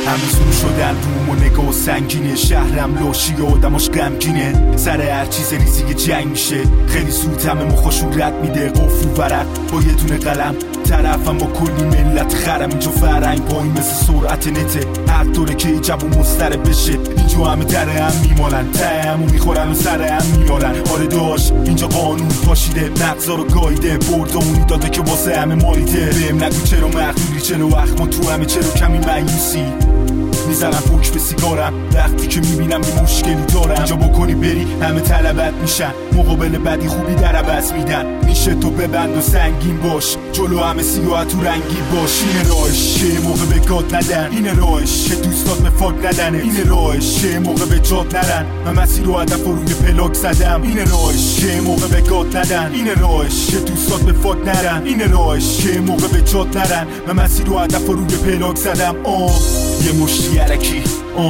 همه زور شدن روم و نگاه سنگینه، شهرم لاشی و آدماش غمگینه، سر هر چیز ریزی جنگ میشه، خیلی زود همه مخاشون رد میده، قفل و ورق با یه دونه قلم، طرفم با کلی ملت خرم، اینجا فرنگ پایین مثل سرعت نته، حق داره که جوون مضطرب بشه، اینجا همه در هم میمالن، ته همو میخورن و سر هم میارن، آره داشت اینجا قانون پاشیده، مغزا رو گاییده، بردمونی داده که واسه همه مالیده، بهم نگو چرا مخدوری، چرا وقت ما تو همه، چرا کمی مایوسی، میزنم پوک به سیگارم وقتی که میبینم یه مشکلی دارم، اینجا بکنی بری همه طلبت میشن، مقابل بدی خوبی در عوض میدن، میشه تو ببند و سنگین باش، جلو همه سیاه تو رنگی باش، اینه راهش یه موقع به گاد ندن، اینه راهش که دوستات مفاق ندنه، اینه راهش یه موقع به جاد نرن، من مسیر و هدف روی پلاک زدم، اینه راهش یه موقع به گاد ندن، اینه راهش که دوستات مفاق نرن، اینه راهش یه موقع به جاد نرن، من مسیر و هدف روی پلاک زدم. یه مشتی علکی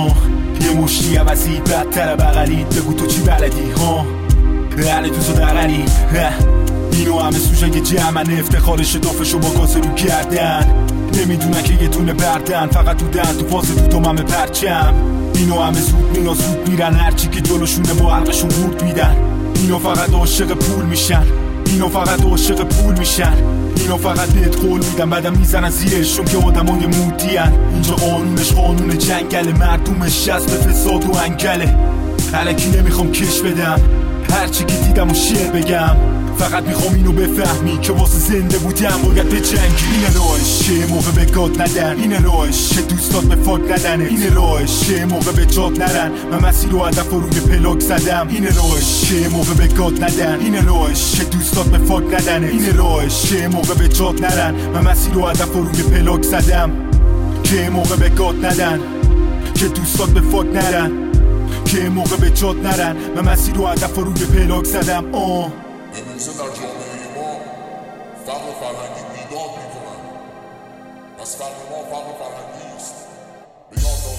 یه مشتی عوضی بدتر بغلی، بگو تو چی بلدی هل دوزو دقلی، اینو همه سوشن که جمعن، افتخارش دافشو با گاز رو کردن، نمیدونن که یه دونه بردن، فقط تو دن تو پاس تو همه پرچم، اینو همه زود میرن، هرچی که جلوشونه با حلقشون گورد میدن، اینو فقط عاشق پول میشن، اینو فقط عاشق پول میشن، اینو فقط بهت قول میدن بعدم میزنن زیرشون که آدمای مودین، اینجا قانونش قانون جنگل، مردمش شست به فساد و انگله، الکی نمیخوام کش بدم، هرچی که دیدم و شعر بگم، فقط میخوام اینو بفهمی که واسه زنده بودم باید به جنگی، اینه راهش یه موقع به گاد ندن، اینه راهش که دوستات به فاک ندنه، اینه راهش یه موقع به جاد نرن، من مسیر و هدف روی پلاک زدم، اینه راهش یه موقع به گاد ندن، اینه راهش که دوستات به فاک ندنه، اینه راهش یه موقع به جاد نرن، من مسیر و هدف روی پلاک زدم، که یه موقع به گاد ندن، که دوستات به فاک نرن، که موقع به جاد نرن، من مسیر و هدف روی پلاک زدم. امروزه در جامعه ما فقر فرهنگی بیداد میکنن، پس فقر ما فقر فرهنگی است، به یاد